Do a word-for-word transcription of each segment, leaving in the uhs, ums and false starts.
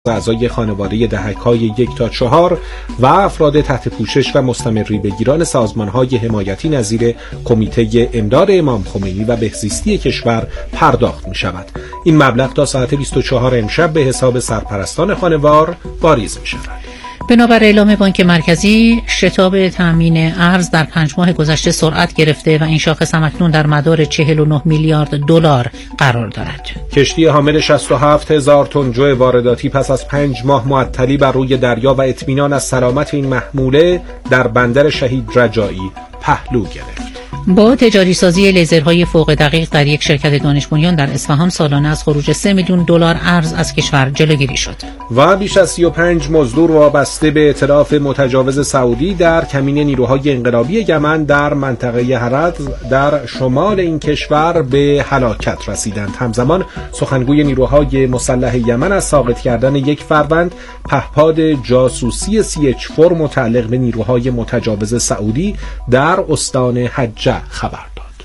اعضای خانواده دهک‌های یک تا چهار و افراد تحت پوشش و مستمری بگیران سازمان‌های حمایتی نظیر کمیته امداد امام خمینی و بهزیستی کشور پرداخت می‌شود. این مبلغ تا ساعت بیست و چهار امشب به حساب سرپرستان خانوار واریز می‌شود. بنابر اعلام بانک مرکزی، شتاب تامین ارز در پنج ماه گذشته سرعت گرفته و این شاخص هم‌اکنون در مدار چهل و نه میلیارد دلار قرار دارد. کشتی حامل شصت و هفت هزار تن جو وارداتی پس از پنج ماه معطلی بر روی دریا و اطمینان از سلامت این محموله در بندر شهید رجایی پهلو گرفت. با تجاری سازی لیزرهای فوق دقیق در یک شرکت دانش بنیان در اصفهان سالانه از خروج سه میلیون دلار ارز از کشور جلوگیری شد. و بیش از سی و پنج مزدور وابسته به ائتلاف متجاوز سعودی در کمین نیروهای انقلابی یمن در منطقه هرات در شمال این کشور به هلاکت رسیدند. همزمان سخنگوی نیروهای مسلح یمن از ساقط کردن یک فروند پهپاد جاسوسی سی اچ چهار متعلق به نیروهای متجاوز سعودی در استان حجه خبر داد.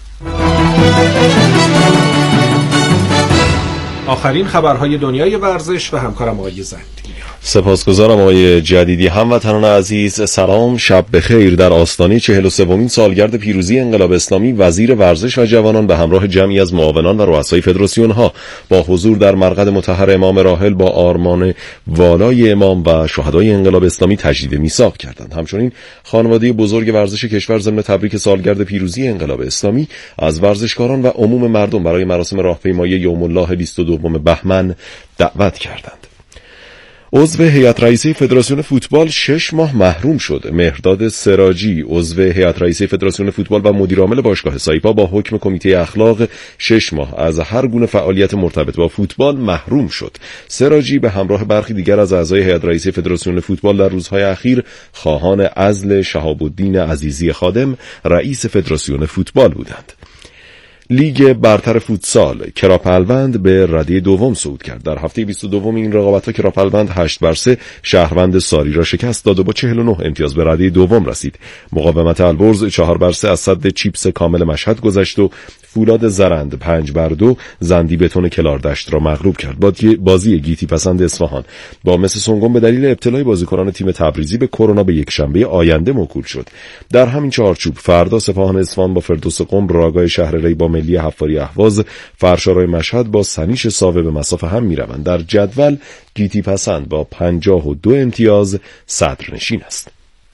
آخرین خبرهای دنیای ورزش و همکارم آقای زندی. سپاسگزارم آقای جدیدی. هموطنان عزیز سلام، شب بخیر. در آستانه چهل و سومین سالگرد پیروزی انقلاب اسلامی، وزیر ورزش و جوانان به همراه جمعی از معاونان و رؤسای فدراسیون ها با حضور در مرقد مطهر امام راحل با آرمان والای امام و شهدای انقلاب اسلامی تجدید میثاق کردند. همچنین خانواده بزرگ ورزش کشور ضمن تبریک سالگرد پیروزی انقلاب اسلامی از ورزشکاران و عموم مردم برای مراسم راهپیمایی یوم الله بیست و دوم بهمن دعوت کردند. عضو هیئت رئیسه فدراسیون فوتبال شش ماه محروم شد. مهرداد سراجی عضو هیئت رئیسه فدراسیون فوتبال و مدیر عامل باشگاه سایپا با حکم کمیته اخلاق شش ماه از هر گونه فعالیت مرتبط با فوتبال محروم شد. سراجی به همراه برخی دیگر از اعضای هیئت رئیسه فدراسیون فوتبال در روزهای اخیر خواهان عزل شهاب الدین عزیزی خادم رئیس فدراسیون فوتبال بودند. لیگ برتر فوتسال کراپلوند به رده دوم صعود کرد. در هفته بیست و دوم این رقابت‌ها کراپلوند هشت بر سه شهروند ساری را شکست داد و با چهل و نه امتیاز به رده دوم رسید. مقاومت البرز چهار بر سه از صد چیپس کامل مشهد گذشت و فولاد زرند پنج بر دو زندی بتون کلاردشت را مغلوب کرد. بازی گیتی پسند اصفهان با مس سنگون به دلیل ابتلای بازیکنان تیم تبریزی به کرونا به یک شنبه آینده موکول شد. در همین چارچوب فردا سپاهان اصفهان با فردوس قم، راگای شهر ری با ملی حفاری اهواز، فرشارای مشهد با سنیش ساوه به مسافه هم میروند. در جدول گیتی پسند با پنجاه و دو امتیاز صدرنشین است.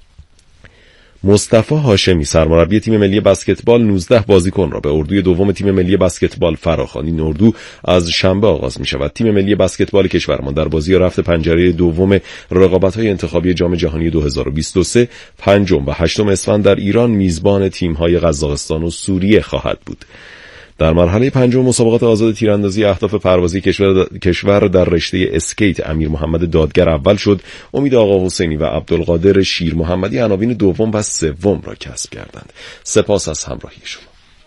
مصطفی هاشمی سرمربی تیم ملی بسکتبال نوزده بازیکن را به اردوی دوم تیم ملی بسکتبال فراخواند. این اردو از شنبه آغاز می شود. تیم ملی بسکتبال کشورمان در بازی رفت پنجره دوم رقابت‌های انتخابی جام جهانی دو هزار و بیست و سه پنجم و هشتم اسفند در ایران میزبان تیم‌های قزاقستان و سوریه خواهد بود. در مرحله پنجم مسابقات آزاد تیراندازی اهداف پروازی کشور, کشور در رشته اسکیت امیر محمد دادگر اول شد. امید آقا حسینی و عبدالقادر شیر محمدی عناوین دوم و سوم را کسب کردند. سپاس از همراهی شما.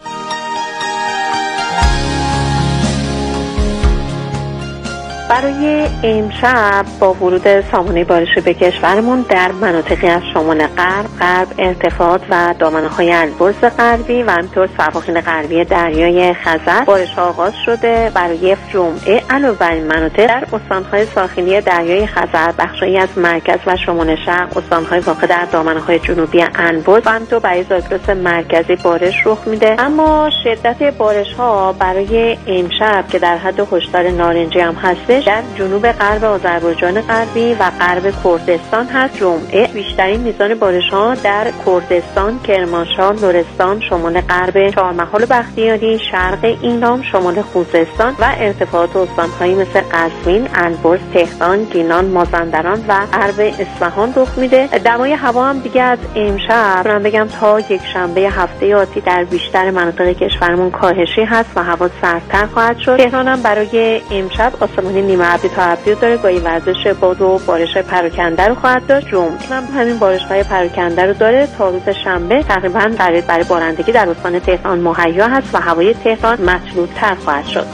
برای امشب با ورود سامانه بارش به کشورمون در مناطقی از شمال غرب، غرب ارتفاعات و دامنه‌های البرز غربی و همینطور سواحل غربی دریای خزر بارش آغاز شده. برای جمعه علاوه بر این مناطق در استان‌های ساحلی دریای خزر، بخشی از مرکز و شمال شرق، استان‌های واقع در دامنه‌های جنوبی البرز و همینطور برای زاگرس مرکزی بارش رخ میده. اما شدت بارش‌ها برای امشب که در حد هشدار نارنجی هم هست در جنوب غرب آذربایجان غربی و غرب کردستان هست. جمعه بیشترین میزان بارش‌ها در کردستان، کرمانشاه، لرستان، شمال غرب چهارمحال بختیاری، شرق ایلام، شمال خوزستان و ارتفاعات استان‌هایی مثل قزوین، البرز، تهران، گیلان، مازندران و غرب اصفهان رخ میده. دمای هوا هم دیگه از امشب من بگم تا یک شنبه هفته آتی در بیشتر مناطق کشورمون کاهشی هست و هوا سردتر خواهد شد. تهران هم برای امشب آسمانی نیمه ابری تا ابری داره، گاهی وزش باد و بارش پراکنده رو خواهد داشت. جمعه هم همین بارش‌های پراکنده رو داره. تا روز شنبه تقریباً قرار برای بارندگی در استان تهران مهیا هست و هوای تهران مطلوب‌تر خواهد شد.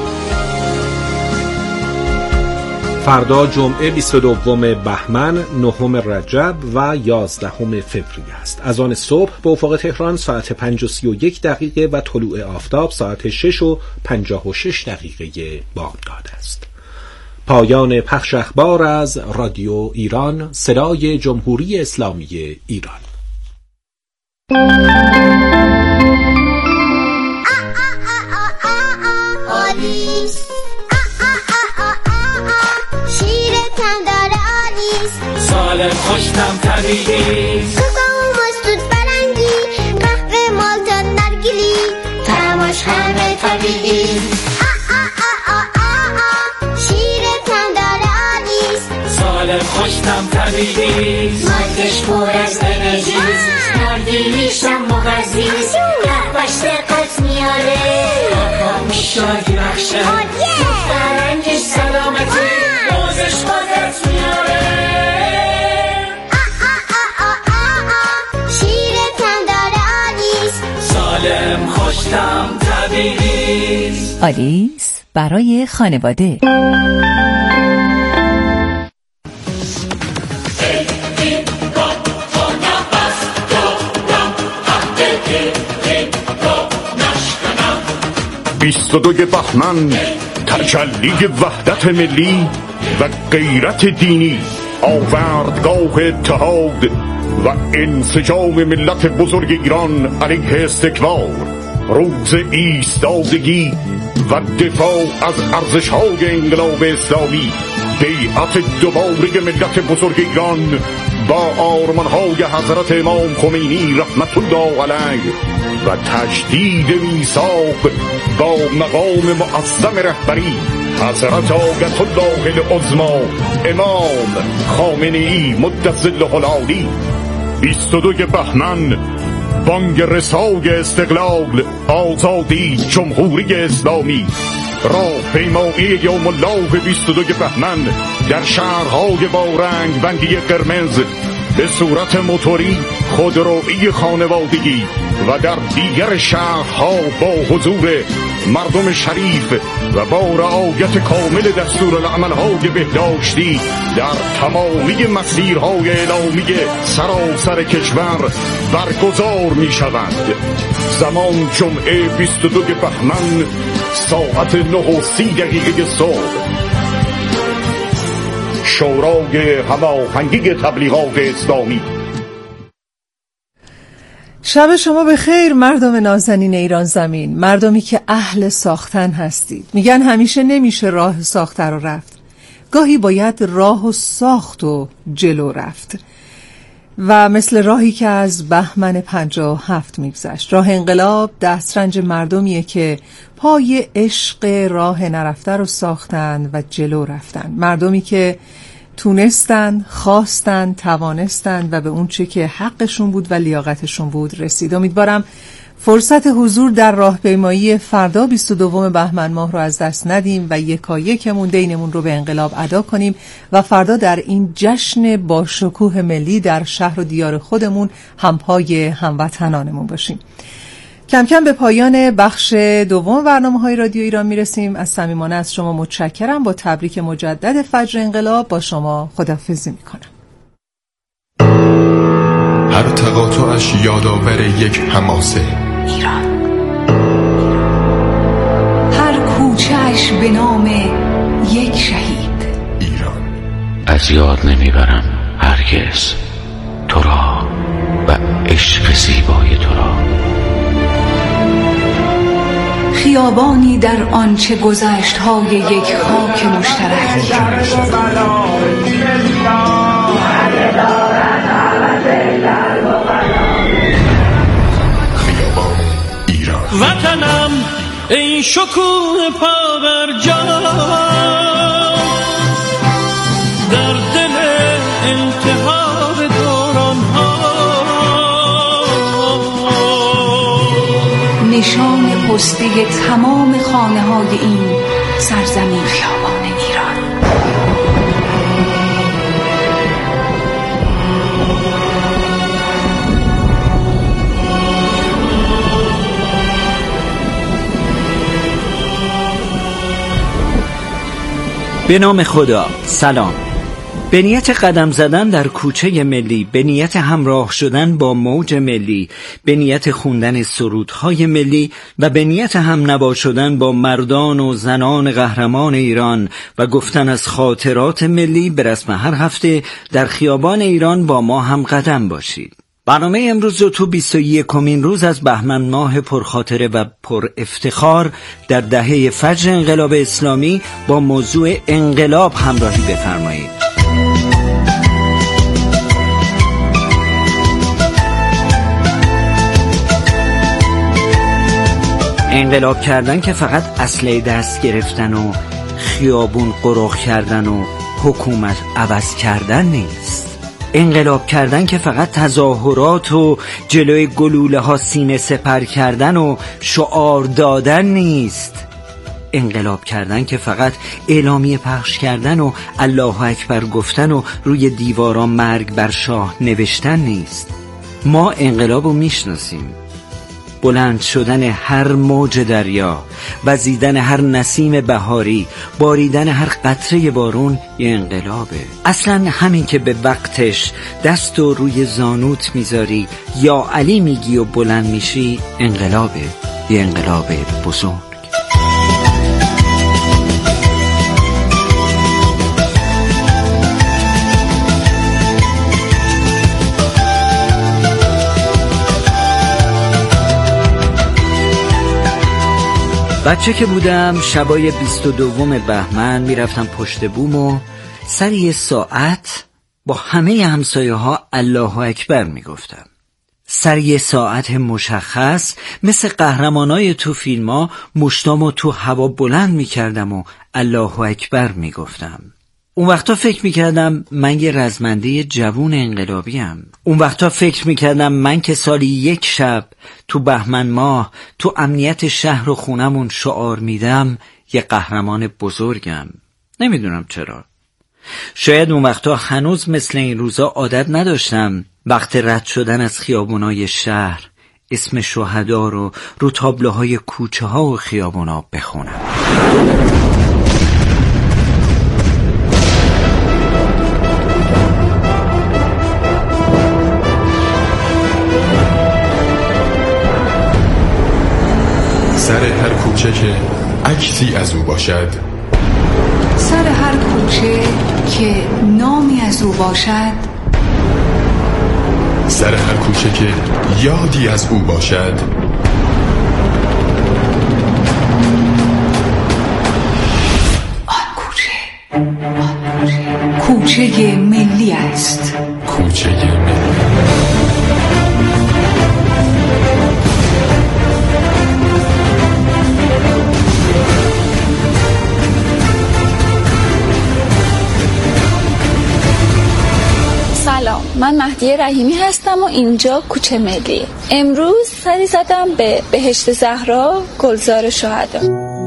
فردا جمعه بیست و دوم بهمن، نهم رجب و یازدهم فوریه است. از آن صبح به افق تهران ساعت پنج و سی و یک دقیقه و طلوع آفتاب ساعت شش و پنجاه و شش دقیقه بامداد است. پایان پخش اخبار از رادیو ایران، صدای جمهوری اسلامی ایران. سالم خوشتم طبیعی سوزم مستود برنگی قهوه مالتا نرگلی تماش همه طبیعی شیرتم داره آلیس سالم خوشتم طبیعی مادش پر از انرژیز نرگلیشم مغزیز قهوهش دقت میاره آقا شادی بخشه فرنگش سلامتی روزش قدرت میاره سالم خوشتم طبیعی آلیس برای خانواده. بیست و دوی بهمن تجلی وحدت ملی و غیرت دینی، آوردگاه اتحاد و انسجام ملت بزرگ ایران علیه استکبار، روز ایستادگی و دفاع از ارزش‌های انقلاب اسلامی، بیعت دوباره ملت بزرگ ایران با آرمان‌های حضرت امام خمینی رحمت الله علیه و تجدید میثاق با مقام معظم رهبری حضرت آیت الله العظمی امام خامنه‌ای مدظله العالی. بیست و دوی بهمن بانگ رسای استقلال، آزادی، جمهوری اسلامی. راهپیمایی یوم الله بیست و دوی بهمن در شهرهای با رنگ بندی قرمز به صورت موتوری، خودروئی، خانوادگی و در دیگر شهرها با حضور مردم شریف و با رعایت کامل دستورالعمل‌های بهداشتی در تمامی مسیرهای اعلامی سراسر کشور برگزار می شود. زمان جمعه بیست و دوی بهمن ساعت نه و سی دقیقه صبح. شورای هماهنگی تبلیغات اسلامی. شب شما بخیر مردم نازنین ایران زمین، مردمی که اهل ساختن هستید. میگن همیشه نمیشه راه ساخته رو رفت، گاهی باید راه و ساخت و جلو رفت. و مثل راهی که از بهمن پنجاه و هفت میگذشت، راه انقلاب دسترنج مردمیه که پای عشق راه نرفته رو ساختن و جلو رفتن. مردمی که تونستن، خواستن، توانستن و به اون چه که حقشون بود و لیاقتشون بود رسید. امیدوارم فرصت حضور در راهپیمایی فردا بیست و دوم بهمن ماه رو از دست ندیم و یکایکمون دینمون رو به انقلاب ادا کنیم و فردا در این جشن با شکوه ملی در شهر و دیار خودمون همپای هموطنانمون باشیم. کم کم به پایان بخش دوم برنامه‌های رادیو ایران میرسیم. از صمیمانه از شما متشکرم. با تبریک مجدد فجر انقلاب با شما خداحافظی میکنم. هر تقاطعش یادآور یک حماسه ایران، هر کوچه‌اش به نام یک شهید ایران. از یاد نمیبرم هرگز تو را و عشق زیبای تو را. خیابانی در آنچه گذشت های یک خاک مشترک. وطنم ای شکوه پابرجا، در دل انتحار دوران ها، نشان پسته تمام خانه های این سرزمین خیابان ایران. به نام خدا. سلام. به نیت قدم زدن در کوچه ملی، به نیت همراه شدن با موج ملی، به نیت خوندن سرودهای ملی و به نیت همنوا شدن با مردان و زنان قهرمان ایران و گفتن از خاطرات ملی، به رسم هر هفته در خیابان ایران با ما هم قدم باشید. برنامه امروز رو تو بیست و یکمین روز از بهمن ماه پرخاطره و پر افتخار در دهه فجر انقلاب اسلامی با موضوع انقلاب همراهی بفرمایید. انقلاب کردن که فقط اسلحه دست گرفتن و خیابون قرق کردن و حکومت عوض کردن نیست. انقلاب کردن که فقط تظاهرات و جلوی گلوله ها سینه سپر کردن و شعار دادن نیست. انقلاب کردن که فقط اعلامیه پخش کردن و الله اکبر گفتن و روی دیواران مرگ بر شاه نوشتن نیست. ما انقلاب رو میشناسیم. بلند شدن هر موج دریا، وزیدن هر نسیم بهاری، باریدن هر قطره بارون یه انقلابه. اصلا همین که به وقتش دست و روی زانوت میذاری یا علی میگی و بلند میشی انقلابه، یه انقلاب بزرگ. بچه که بودم شبای بیست و دوم بهمن میرفتم پشت بوم و سر یه ساعت با همه همسایه ها الله اکبر میگفتم. سر یه ساعت مشخص مثل قهرمانای تو فیلم ها مشتامو تو هوا بلند میکردم و الله اکبر میگفتم. اون وقتا فکر میکردم من یه رزمنده جوون انقلابیم. اون وقتا فکر میکردم من که سالی یک شب تو بهمن ماه تو امنیت شهر و خونمون شعار میدم یه قهرمان بزرگم. نمیدونم چرا. شاید اون وقتا هنوز مثل این روزا عادت نداشتم وقت رد شدن از خیابونای شهر اسم شهدا رو رو تابلوهای کوچه ها و خیابونا بخونم. سر هر کوچه که عکسی از او باشد، سر هر کوچه که نامی از او باشد، سر هر کوچه که یادی از او باشد، آن کوچه آن کوچه کوچه ملی است. کوچه ملی. سلام، من مهدیه رحیمی هستم و اینجا کوچه ملی. امروز سری زدم به بهشت زهرا، گلزار شهدا.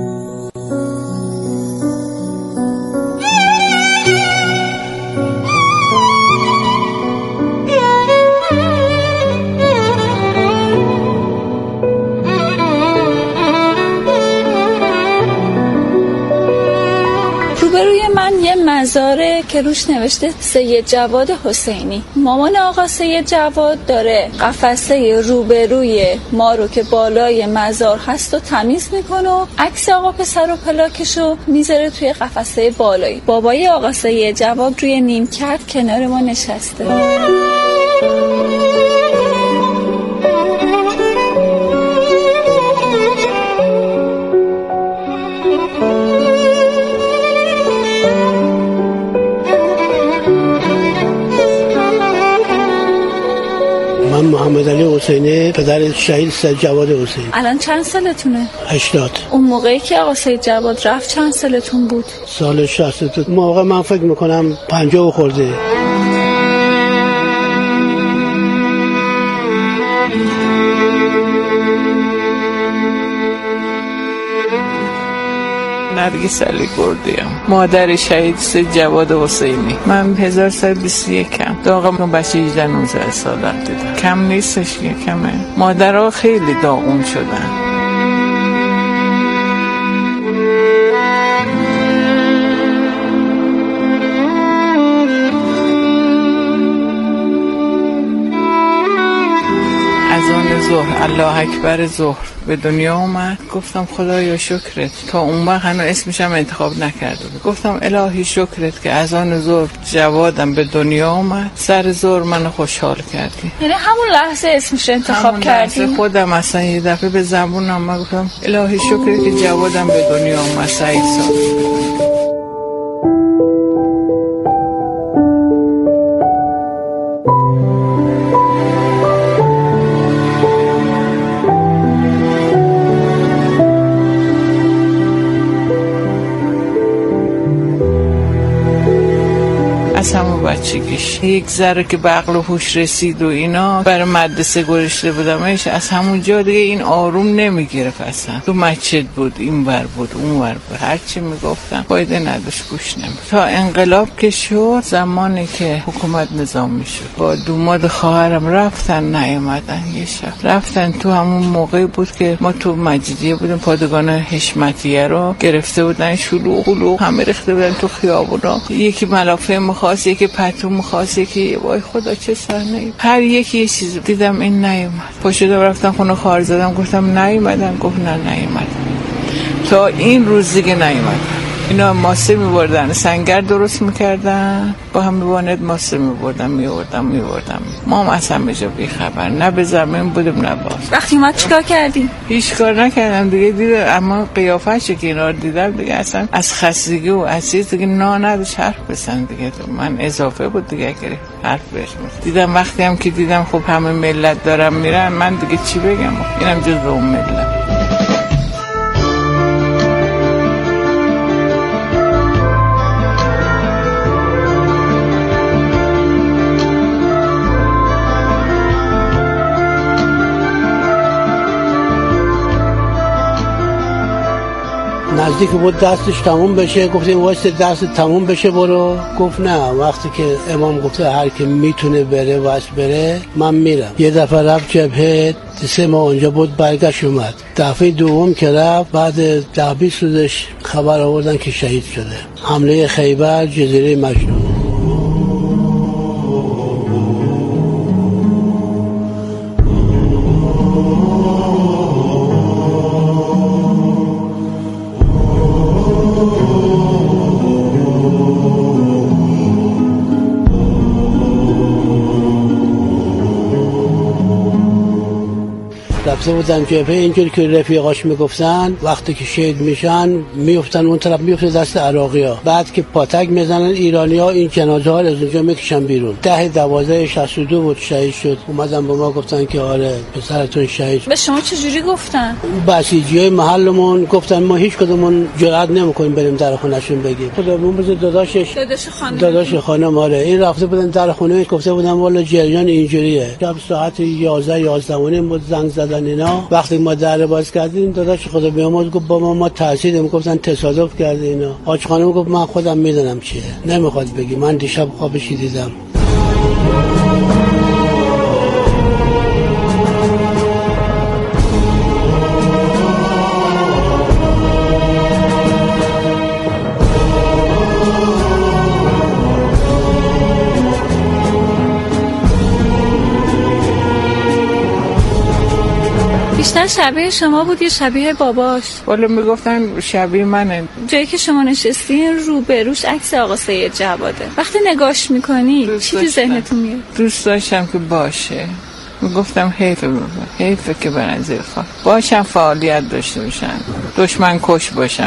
روبروی من یه مزاره که روش نوشته سید جواد حسینی. مامان آقا سید جواد داره قفسه روبروی ما رو که بالای مزار هست و تمیز میکنه و عکس آقا پسر و پلاکشو میذاره توی قفسه بالایی. بابای آقا سید جواد روی نیمکت کنار ما نشسته. محمد علی حسینی، پدر شهید سید جواد حسینی. الان چند سالتونه؟ هشتاد. اون موقعی که آقا سید جواد رفت چند سالتون بود؟ سال شصت. اون موقع من فکر میکنم پنجاه و خورده. نرگس علی گردیم، مادر شهید سید جواد حسینی. من هزار و سیصد و بیست و یک ام. داغم بچه هجده نوزده سالم دیدم. کم نیستش که کمه. مادرها خیلی داغون شدن. ظهر، الله اکبر ظهر به دنیا اومد. گفتم خدایا شکرت، تا اون وقت هنوز اسمش هم انتخاب نکرده بود. گفتم الهی شکرت که از آن ظهر جوادم به دنیا اومد، سر ظهر منو خوشحال کردی. یعنی همون لحظه اسمش انتخاب کردی؟ همون خودم اصلا یه دفعه به زبونم من گفتم الهی شکرت که جوادم به دنیا اومد. سعید سال از همون بچگیش یک ذره که به عقل و هوش رسید و اینا برای مدرسه گذاشته بودمش، از همون جا دیگه این آروم نمیگرفت اصلا. تو مسجد بود، این ور بود اون ور بود، هرچی میگفتم فایده نداشت، گوش نمیداد. تا انقلاب که شد، زمانی که حکومت نظامی شد، با دوماد خواهرم رفتن نیومدن. یه شب رفتن، تو همون موقع بود که ما تو مجیدیه بودیم، پادگان حشمتیه رو گرفته بودن، شلوغ قلوغ همه ریخته بودن تو خیابونا. یکی ملافه مخواست، یکی پتو مخواست، یکی وای خدا چه سرنگی، هر یکی یه چیز. دیدم این نیومد، پاشدم رفتم خونه خواهر زدم، گفتم نیومدن. گفت نه نیومد. تا این روز دیگه نیومد. اینا ماسه می‌بردن، سنگر درست می‌کردن، با هم می‌واند ماسه می‌بردن، می‌آوردن می‌بردن. ما هم از همه جا بی‌خبر، نه به زمین بودیم نه باز. وقتی ما چیکار کردیم؟ هیچ کار نکردم دیگه. دیدم اما قیافه‌اش که اینا رو دیدم دیگه اصلا از خستگی و از چیز دیگه نا نداشت حرف بزنه دیگه. من اضافه بود دیگه اگه حرف بهش دیدم. وقتی هم که دیدم خب همه ملت دارن میرن، من دیگه چی بگم؟ اینم جزء اون ملت. نزدیک بود دستش تموم بشه، گفتیم واسه دست تموم بشه برو. گفت نه، وقتی که امام گفته هر کی میتونه بره واسه بره، من میرم. یه دفعه رفت جبهه، سه ماه اونجا بود، برگشت اومد. دفعه دوم که رفت، بعد ده بیست روزش خبر آوردن که شهید شده. حمله خیبر، جزیره مجنون. رفته بودن جبهه، اینجوری که رفیقاش میگفتن وقتی که شهید میشن میفتن اون طرف، میفته دست عراقی ها. بعد که پاتک میزنن ایرانی ها، این جنازه ها از اونجا میکشن بیرون. ده دوازده شصت و دو بود شهید شد. اومدن به ما گفتن که آره پسرتون شهید. به شما چجوری گفتن؟ بسیجی های محلمون گفتن ما هیچ کدومون جرئت نمیکنیم بریم در خونهشون بگیم. خودمون بز داداشش داداش خانم داداش خانم آره این رفته بودن در خونه، گفته بودن والا جریان اینجوریه. شب ساعت یازده یازده و نیم بود زنگ زدن اینا. وقتی ما در باز کردیم، داداش خدا بیامرز گفت با ما ما ترسیدیم، گفتن تصادف کرده اینا. حاج خانم گفت من خودم میدونم چیه، نمیخواد بگی. من دیشب خوابش دیدم. بیشتر شبیه شما بود یا شبیه باباش؟ والا میگفتن شبیه منه. جایی که شما نشستین رو به روش عکس آقا سید جواده. وقتی نگاش میکنی چی تو ذهنتون میاد؟ دوست داشتم که باشه. میگفتم حیفه بابا، حیفه که بنظیر خواه باشم، فعالیت داشته باشم، دشمن کش باشم.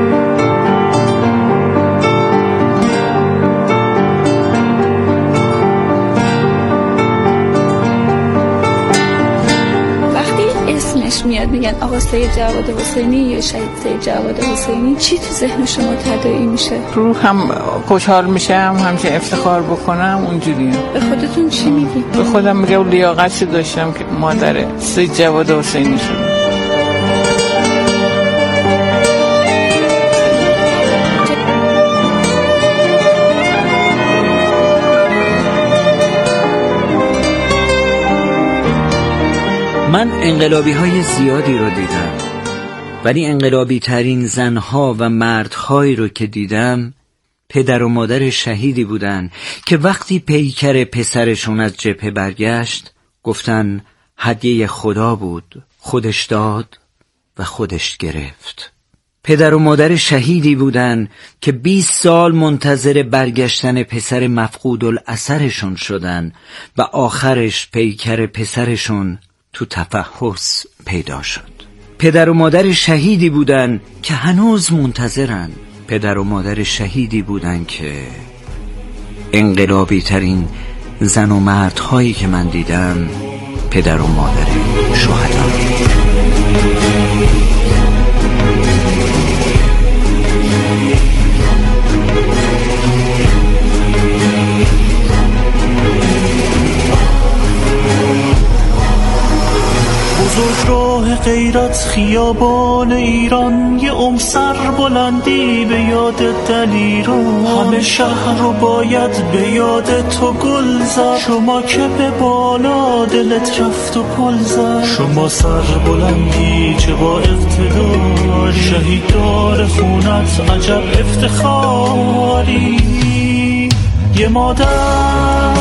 میاد میگن آقا سید جواد حسینی یا شهید سید جواد حسینی، چی تو ذهن شما تداعی میشه؟ رو هم خوشحال میشم، همچه افتخار بکنم، اونجوریه. به خودتون چی میگی؟ به خودم میگم لیاقتی داشتم که مادر سید جواد حسینی شدم. من انقلابی های زیادی رو دیدم، ولی انقلابی ترین زنها و مردهایی رو که دیدم پدر و مادر شهیدی بودن که وقتی پیکر پسرشون از جبهه برگشت گفتن هدیه خدا بود، خودش داد و خودش گرفت. پدر و مادر شهیدی بودن که بیست سال منتظر برگشتن پسر مفقود الاثرشون شدن و آخرش پیکر پسرشون تو تفحص پیدا شد. پدر و مادر شهیدی بودن که هنوز منتظرن. پدر و مادر شهیدی بودن که انقلابی ترین زن و مردهایی که من دیدم پدر و مادر شهدا. بزرگ راه غیرت خیابان ایران، یه عمر سر بلندی به یاد دلیران، همه شهر رو باید به یاد تو گل زد، شما که به بالا دلت رفت و پل زد، شما سر بلندی چه با اقتدار، شهیددار خونت عجب افتخاری. یه مادر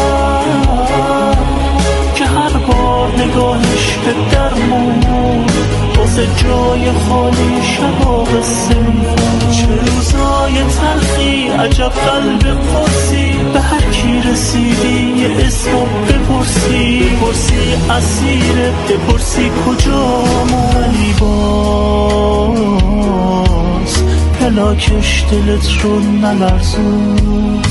که هر بار نگاهش به درمون واسه جای خالی شبا قصه می‌خواد، چه روزای تلخی عجب قلب قرصی، به هر کی رسیدی یه اسمو بپرسی، پرسی اسیره بپرسی کجامون، ولی باز پلاکش دلت رو نلرزون.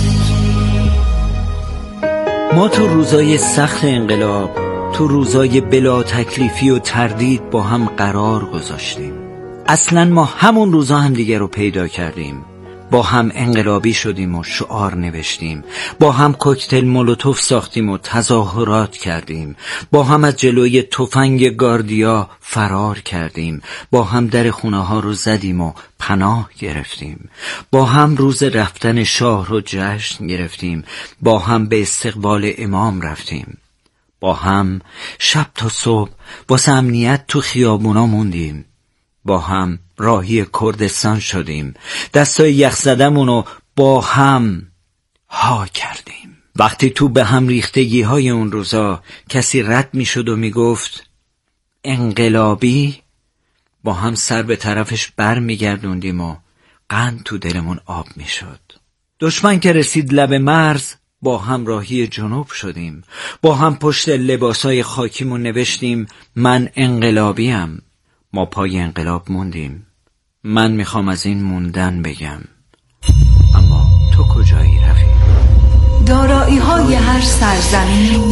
ما تو روزای سخت انقلاب، تو روزای بلا تکلیفی و تردید با هم قرار گذاشتیم. اصلا ما همون روزا هم دیگه رو پیدا کردیم، با هم انقلابی شدیم و شعار نوشتیم، با هم کوکتل مولوتوف ساختیم و تظاهرات کردیم، با هم از جلوی تفنگ گاردیا فرار کردیم، با هم در خونه ها رو زدیم و پناه گرفتیم، با هم روز رفتن شاه رو جشن گرفتیم، با هم به استقبال امام رفتیم، با هم شب تا صبح واسه امنیت تو خیابونا موندیم، با هم راهی کردستان شدیم، دستای یخ زدمونو با هم ها کردیم. وقتی تو به هم ریختگی های اون روزا کسی رد می شد و می گفت انقلابی، با هم سر به طرفش بر می گردوندیم و قند تو دلمون آب می شد. دشمن که رسید لب مرز با هم راهی جنوب شدیم، با هم پشت لباسای خاکیمون نوشتیم من انقلابیم. ما پای انقلاب موندیم. من میخوام از این موندن بگم، اما تو کجایی رفیق؟ دارایی های هر سرزمین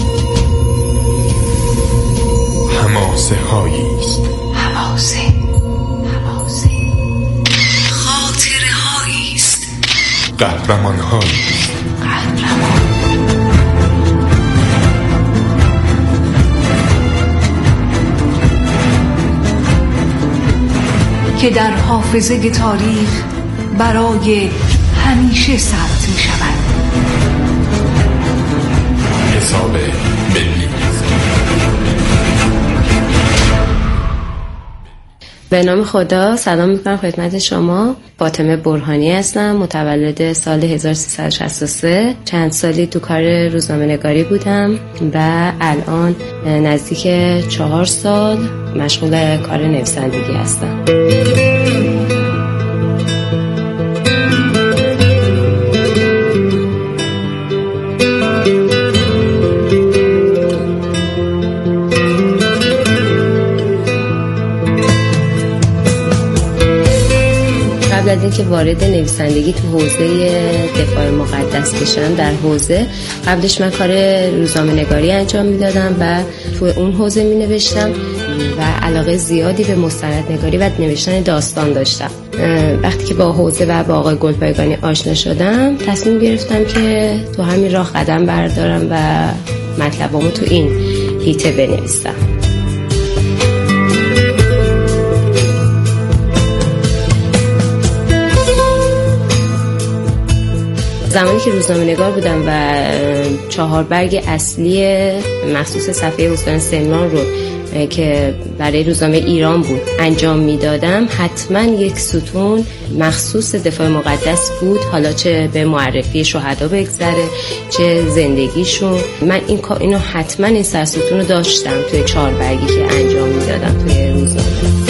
حماسه هاییست، حماسه حماسه خاطره هاییست، قهرمان هاییست، قهرمان که در حافظه تاریخ برای همیشه ثبت می شود. حساب ملی. به نام خدا سلام میکنم خدمت شما. فاطمه برهانی هستم، متولد سال هزار و سیصد و شصت و سه. چند سالی تو کار روزنامه نگاری بودم و الان نزدیک چهار سال مشغول کار نویسندگی هستم. قبل از اینکه وارد نویسندگی تو حوزه دفاع مقدس بشم، در حوزه قبلش من کار روزنامه نگاری انجام میدادم و تو اون حوزه می نوشتم و علاقه زیادی به مستندنگاری و نوشتن داستان داشتم. وقتی که با حوزه و با آقای گلپایگانی آشنا شدم، تصمیم گرفتم که تو همین راه قدم بردارم و مطلبامو تو این حیطه بنویسم. زمانی که روزنامه‌نگار بودم و چهار برگ اصلی مخصوص صفحه استان سمنان رو که برای روزنامه ایران بود انجام میدادم، حتما یک ستون مخصوص دفاع مقدس بود، حالا چه به معرفی شهدا بگذره چه زندگیشون. من این اینو حتما این سرستون رو داشتم توی چهار برگی که انجام میدادم توی روزنامه.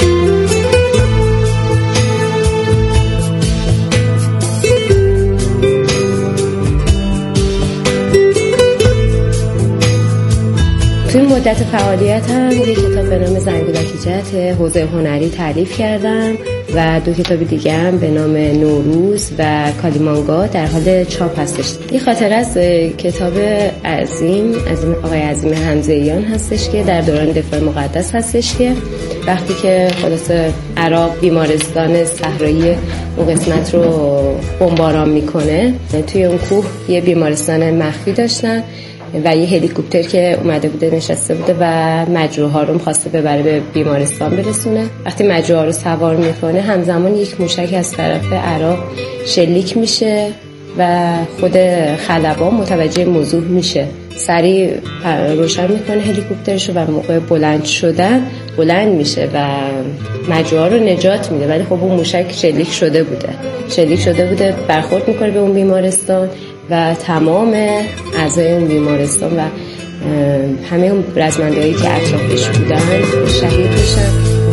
توی مدت فعالیت هم یک کتاب به نام زنگولکی جهت حوزه هنری تالیف کردم و دو کتاب دیگه هم به نام نوروز و کالیمانگا در حال چاپ هستش. این خاطره از کتاب عظیم از آقای عظیم حمزه‌ایان هستش که در دوران دفاع مقدس هستش که وقتی که خلاصه عراق بیمارستان صحرایی اون قسمت رو بمباران میکنه، توی اون کوه یه بیمارستان مخفی داشتن و یه هلیکوپتر که اومده بوده نشسته بوده و مجروحا رو می‌خواسته ببره به بیمارستان برسونه. وقتی مجروحا رو سوار میکنه همزمان یک موشک از طرف عراق شلیک میشه و خود خلبان متوجه موضوع میشه، سریع روشن میکنه هلیکوپترشو و موقع بلند شدن بلند میشه و مجروحا رو نجات میده، ولی خب اون موشک شلیک شده بوده شلیک شده بوده برخورد میکنه به اون بیمارستان و تمام اعضای اون بیمارستان و همه اون رزمنده‌هایی که اطرافش بودن شهید میشن.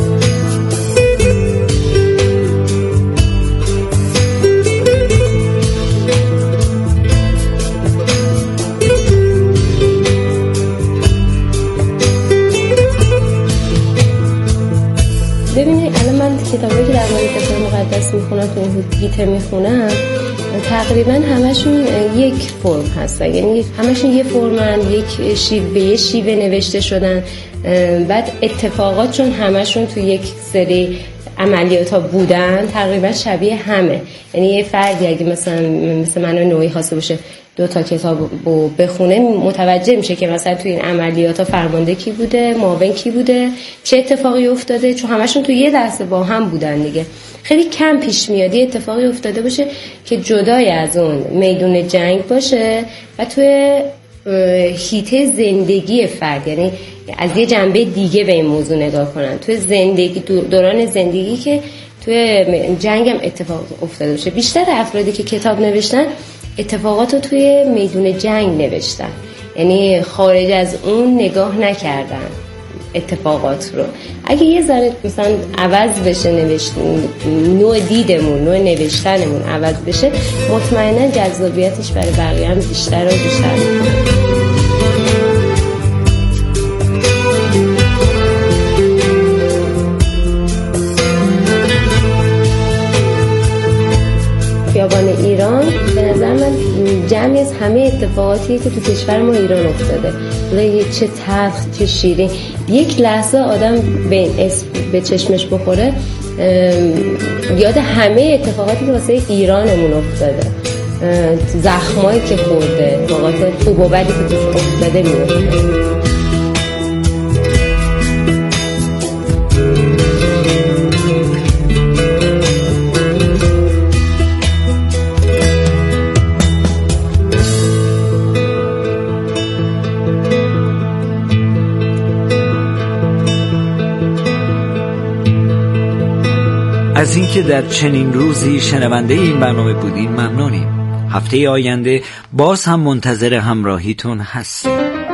ببینید الان من کتابایی که در مورد دفاع مقدس میخونم تو این گیته میخونم تقریبا همشون یک فرم هستن، یعنی همشون یه فرمن، یک شیوه یه شیوه نوشته شدن. بعد اتفاقات چون همشون تو یک سری عملیات ها بودن تقریبا شبیه همه، یعنی یه فردی اگه مثلا مثل من نوعی خواسته باشه دو تا کتاب رو بخونه متوجه میشه که مثلا تو این عملیات ها فرمانده کی بوده، معاون کی بوده، چه اتفاقی افتاده، چون همشون تو یه دسته با هم بودن دیگه. خیلی کم پیش میاد یه اتفاقی افتاده باشه که جدای از اون میدون جنگ باشه و توی حیطه زندگی فرد، یعنی از یه جنبه دیگه به این موضوع نگاه کنن، توی زندگی دوران زندگی که توی جنگ هم اتفاق افتاده باشه. بیشتر افرادی که کتاب نوشتن اتفاقات رو توی میدون جنگ نوشتن، یعنی خارج از اون نگاه نکردن اتفاقات رو. اگه یه ذره مثلا عوض بشه نوشتن، نوع دیدمون نوع نوشتنمون عوض بشه، مطمئنا جذابیتش برای بقیه هم بیشتر و بیشتر میشه. خیابان ایران به نظر من جمعی از همه اتفاقاتیه که تو کشور ما ایران افتاده، ولی چه تلخ چه شیرین. یک لحظه آدم به اسم به چشمش بخوره یاد همه اتفاقاتی که واسه ایرانمون افتاده، زخمایی که خورده، اتفاقات خوب و بدی که توش افتاده میفته. از اینکه در چنین روزی شنونده این برنامه بودین ممنونیم. هفته آینده باز هم منتظر همراهیتون هستیم.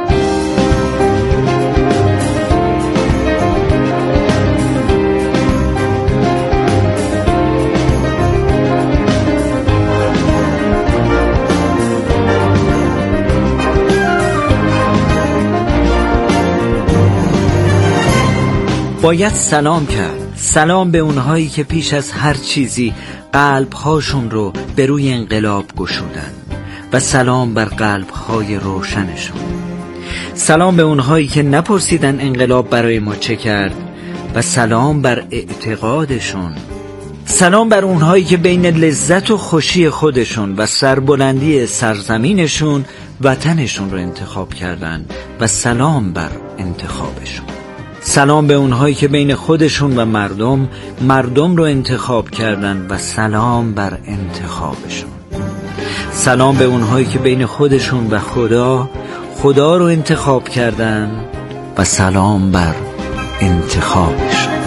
باید سلام کرد، سلام به اونهایی که پیش از هر چیزی قلبهاشون رو به روی انقلاب گشودن و سلام بر قلبهای روشنشون. سلام به اونهایی که نپرسیدن انقلاب برای ما چه کرد و سلام بر اعتقادشون. سلام بر اونهایی که بین لذت و خوشی خودشون و سربلندی سرزمینشون وطنشون رو انتخاب کردن و سلام بر انتخابشون. سلام به اونهایی که بین خودشون و مردم مردم رو انتخاب کردن و سلام بر انتخابشون. سلام به اونهایی که بین خودشون و خدا خدا رو انتخاب کردن و سلام بر انتخابشون.